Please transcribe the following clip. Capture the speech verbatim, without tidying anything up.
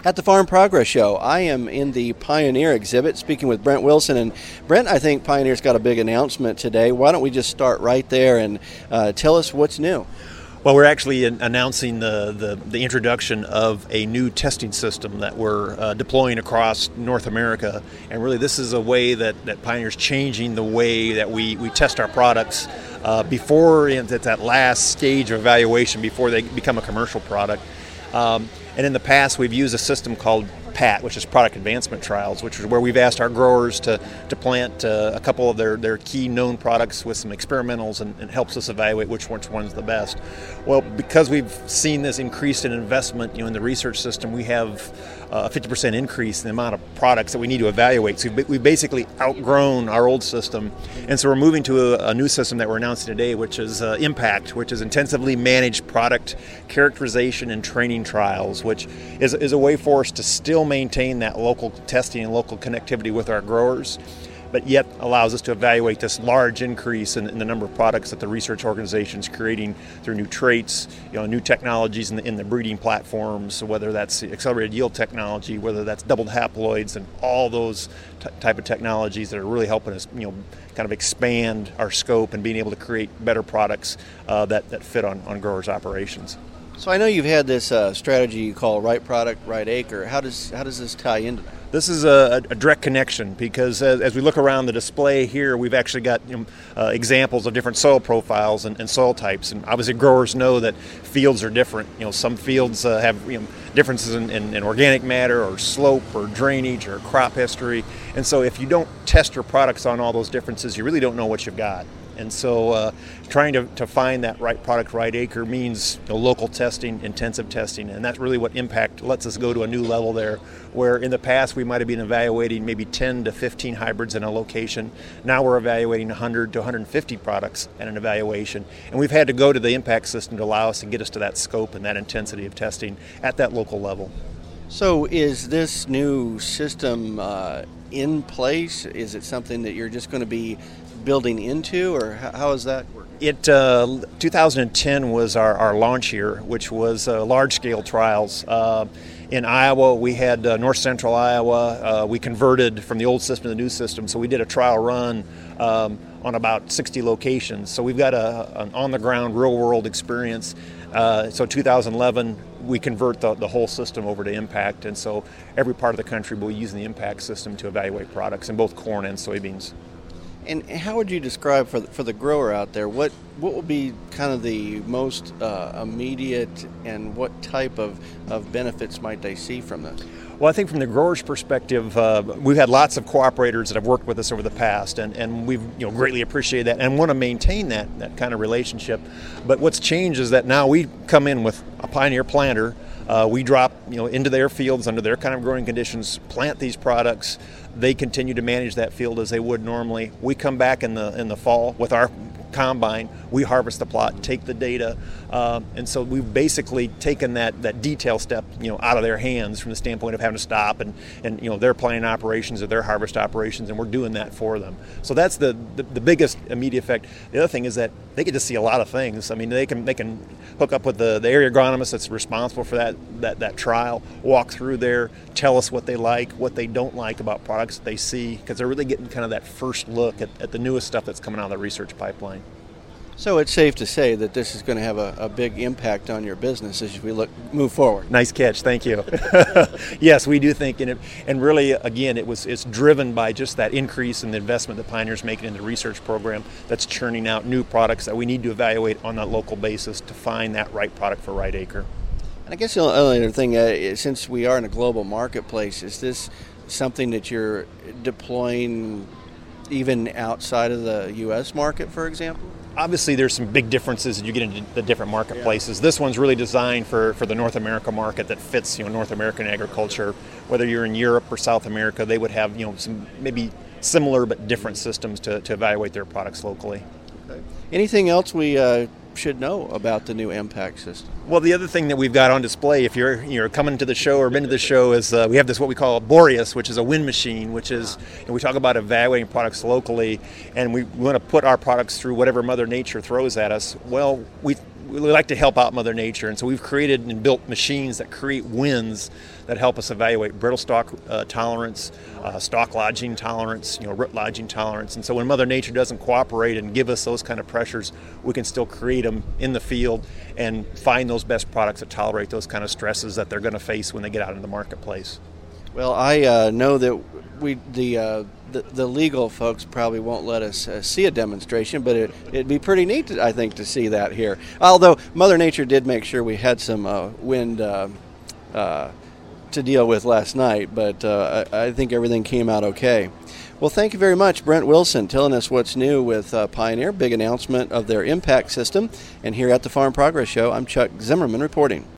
at the Farm Progress Show. I am in the Pioneer exhibit speaking with Brent Wilson. And Brent, I think Pioneer's got a big announcement today. Why don't we just start right there and uh, tell us what's new? Well, we're actually announcing the, the, the introduction of a new testing system that we're uh, deploying across North America. And really this is a way that, that Pioneer's changing the way that we, we test our products uh, before it's at that last stage of evaluation before they become a commercial product. Um, and in the past we've used a system called PAT, which is Product Advancement Trials, which is where we've asked our growers to, to plant uh, a couple of their, their key known products with some experimentals and, and helps us evaluate which one's, one's the best. Well, because we've seen this increase in investment you know, in the research system, we have a fifty percent increase in the amount of products that we need to evaluate. So we've basically outgrown our old system. And so we're moving to a, a new system that we're announcing today, which is uh, IMPACT, which is Intensively Managed Product Characterization and Training Trials, which is, is a way for us to still maintain that local testing and local connectivity with our growers, but yet allows us to evaluate this large increase in, in the number of products that the research organization is creating through new traits, you know, new technologies in the, in the breeding platforms, whether that's accelerated yield technology, whether that's doubled haploids, and all those t- type of technologies that are really helping us, you know, kind of expand our scope and being able to create better products uh, that, that fit on, on growers' operations. So I know you've had this uh, strategy you call Right Product, Right Acre. How does how does this tie into that? This is a, a direct connection because as, as we look around the display here, we've actually got you know, uh, examples of different soil profiles and, and soil types. And obviously growers know that fields are different. You know, some fields uh, have you know, differences in, in, in organic matter or slope or drainage or crop history. And so if you don't test your products on all those differences, you really don't know what you've got. And so uh, trying to, to find that right product, right acre means you know, local testing, intensive testing, and that's really what IMPACT lets us go to a new level there, where in the past we might have been evaluating maybe ten to fifteen hybrids in a location. Now we're evaluating one hundred to one hundred fifty products at an evaluation, and we've had to go to the IMPACT system to allow us to get us to that scope and that intensity of testing at that local level. So is this new system uh, in place? Is it something that you're just going to be building into, or how is that working? It uh, two thousand ten was our, our launch year, which was uh, large-scale trials. Uh, in Iowa, we had uh, north central Iowa. Uh, we converted from the old system to the new system, so we did a trial run um, on about sixty locations. So we've got a, an on-the-ground, real-world experience. Uh, so two thousand eleven, we convert the, the whole system over to IMPACT, and so every part of the country will be using the IMPACT system to evaluate products in both corn and soybeans. And how would you describe for the, for the grower out there, what what will be kind of the most uh, immediate and what type of, of benefits might they see from this? Well, I think from the grower's perspective, uh, we've had lots of cooperators that have worked with us over the past, and, and we've you know greatly appreciated that and want to maintain that, that kind of relationship. But what's changed is that now we come in with a Pioneer planter. Uh, we drop you know into their fields under their kind of growing conditions, plant these products. They continue to manage that field as they would normally. We come back in the in the fall with our combine. We harvest the plot, take the data, uh, and so we've basically taken that, that detail step, you know, out of their hands from the standpoint of having to stop and, and you know their planting operations or their harvest operations, and we're doing that for them. So that's the, the, the biggest immediate effect. The other thing is that they get to see a lot of things. I mean, they can they can hook up with the, the area agronomist that's responsible for that, that that trial, walk through there, tell us what they like, what they don't like about products that they see, because they're really getting kind of that first look at, at the newest stuff that's coming out of the research pipeline. So it's safe to say that this is going to have a, a big impact on your business as we look move forward. Nice catch, thank you. Yes, we do think, and, it, and really, again, it was it's driven by just that increase in the investment that Pioneer's making in the research program that's churning out new products that we need to evaluate on a local basis to find that right product for right acre. And I guess the only other thing, uh, since we are in a global marketplace, is this something that you're deploying even outside of the U S market, for example? Obviously, there's some big differences as you get into the different marketplaces. Yeah. This one's really designed for, for the North America market that fits, you know, North American agriculture. Whether you're in Europe or South America, they would have, you know, some maybe similar but different systems to, to evaluate their products locally. Okay. Anything else we uh, should know about the new IMPACT system? Well, the other thing that we've got on display, if you're you're coming to the show or been to the show, is uh, we have this what we call Boreas, which is a wind machine, which is, and we talk about evaluating products locally, and we want to put our products through whatever Mother Nature throws at us. Well, we we like to help out Mother Nature, and so we've created and built machines that create winds that help us evaluate brittle stock uh, tolerance, uh, stalk lodging tolerance, you know, root lodging tolerance. And so when Mother Nature doesn't cooperate and give us those kind of pressures, we can still create them in the field and find those best products that tolerate those kind of stresses that they're going to face when they get out in the marketplace. Well, I uh, know that we the, uh, the the legal folks probably won't let us uh, see a demonstration, but it, it'd be pretty neat, to, I think, to see that here. Although Mother Nature did make sure we had some uh, wind uh, uh, to deal with last night, but uh, I, I think everything came out okay. Well, thank you very much, Brent Wilson, telling us what's new with uh, Pioneer. Big announcement of their impact system. And here at the Farm Progress Show, I'm Chuck Zimmerman reporting.